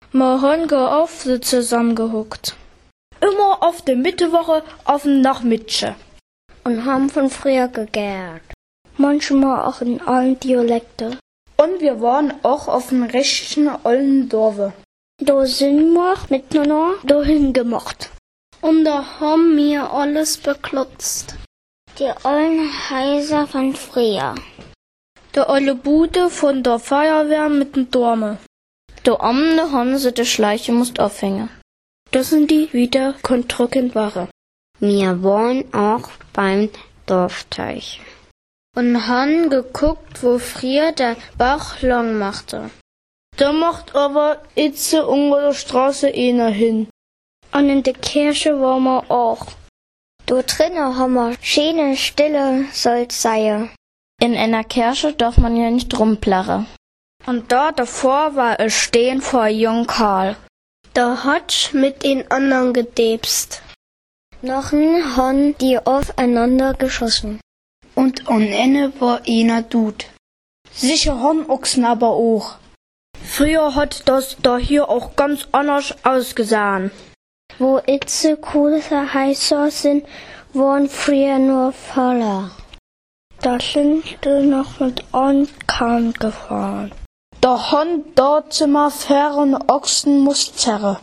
Wir haben oft zusammengehuckt. Immer auf der Mittwoche auf dem Nachmittag. Und haben von früher gegärt. Manchmal auch in allen Dialekten. Und wir waren auch auf dem rechten ollen Dorfe. Da sind wir miteinander dahin gemacht. Und da haben wir alles beklotzt. Die ollen Häuser von früher. Der olle Bude von der Feuerwehr mit dem Dorme. Da Amne haben sie die Schleiche musst aufhängen. Das sind die wieder kontrocken waren. Wir waren auch beim Dorfteich. Und haben geguckt, wo früher der Bach lang machte. Da macht aber itze unter der Straße einer hin. Und in der Kirche waren wir auch. Da drinnen haben wir schöne Stille soll's sein. In einer Kirche darf man ja nicht rumplärren. Und da davor war es stehen vor jung Karl. Da hat mit den anderen gedebst. Nachher haben die aufeinander geschossen. Und am Ende war einer Dude. Sicher Hornochsen aber auch. Früher hat das da hier auch ganz anders ausgesehen. Wo itze große Häuser sind, waren früher nur Völler. Da sind wir noch mit Kahn gefahren. Da haben dort immer fairen Ochsen Musterre.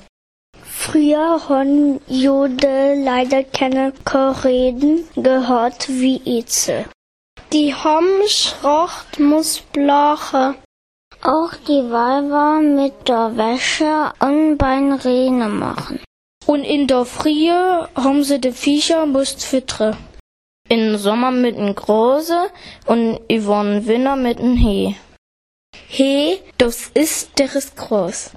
Früher haben Jude leider keine Reden gehört wie itze. Die haben Schracht muss blache. Auch die Weiber mit der Wäsche und beim Reden machen. Und in der Frühe haben sie die Viecher musst füttern. Im Sommer mit n Große und über den Winter mit n He. He, das ist der ist groß.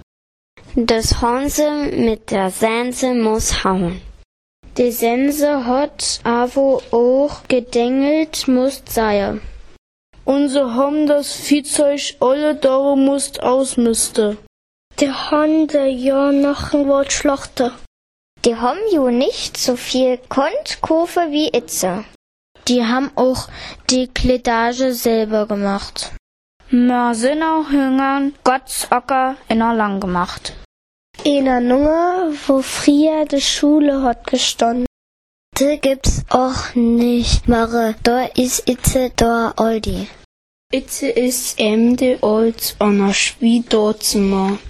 Das Hanse mit der Sense muss hauen. Die Sense hat aber auch gedengelt muss sein. Und so haben das Viehzeug alle darum musst ausmüsste. Die Hunde ja noch ein Wort schlachten. Die haben jo nicht so viel Konntkurve wie itze. Die haben auch die Kleidage selber gemacht. Wir sind auch hüngern, Gott's Acker in der Lang gemacht. In einer Nummer, wo früher die Schule hat gestanden. Die gibt's auch nicht mehr. Da ist itze da Aldi. Itze ist die Olds an der Schwie dort zu machen.